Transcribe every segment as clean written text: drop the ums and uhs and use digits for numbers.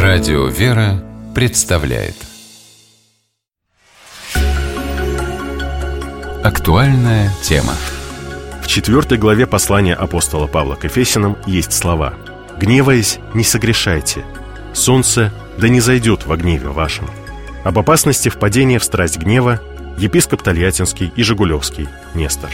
Радио «Вера» представляет актуальная тема. В 4 главе послания апостола Павла к Ефесянам есть слова: «Гневаясь, не согрешайте, солнце да не зайдет во гневе вашем». Об опасности впадения в страсть гнева епископ Тольяттинский и Жигулевский Нестор.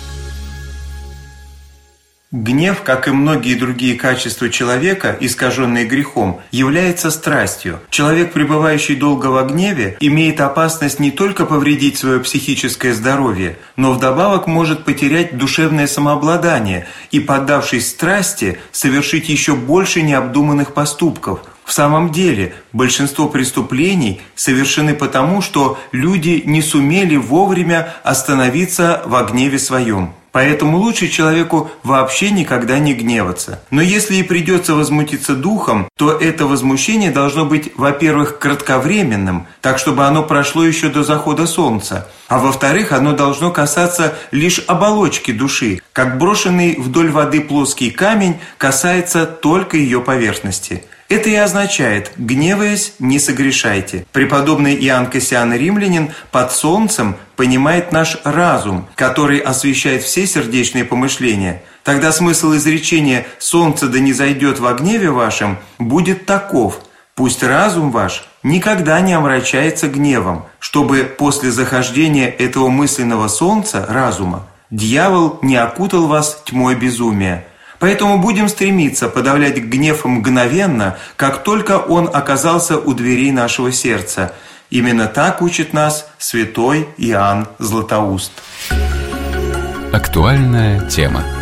Гнев, как и многие другие качества человека, искаженные грехом, является страстью. Человек, пребывающий долго во гневе, имеет опасность не только повредить свое психическое здоровье, но вдобавок может потерять душевное самообладание и, поддавшись страсти, совершить еще больше необдуманных поступков. В самом деле, большинство преступлений совершены потому, что люди не сумели вовремя остановиться во гневе своем. Поэтому лучше человеку вообще никогда не гневаться. Но если и придется возмутиться духом, то это возмущение должно быть, во-первых, кратковременным, так чтобы оно прошло еще до захода солнца, а во-вторых, оно должно касаться лишь оболочки души, как брошенный вдоль воды плоский камень касается только ее поверхности. Это и означает: гневаясь, не согрешайте. Преподобный Иоанн Кассиан Римлянин под солнцем понимает наш разум, который освещает все сердечные помышления. Тогда смысл изречения «солнце да не зайдет во гневе вашем» будет таков: пусть разум ваш никогда не омрачается гневом, чтобы после захождения этого мысленного солнца, разума, дьявол не окутал вас тьмой безумия. Поэтому будем стремиться подавлять гнев мгновенно, как только он оказался у дверей нашего сердца. Именно так учит нас святой Иоанн Златоуст. Актуальная тема.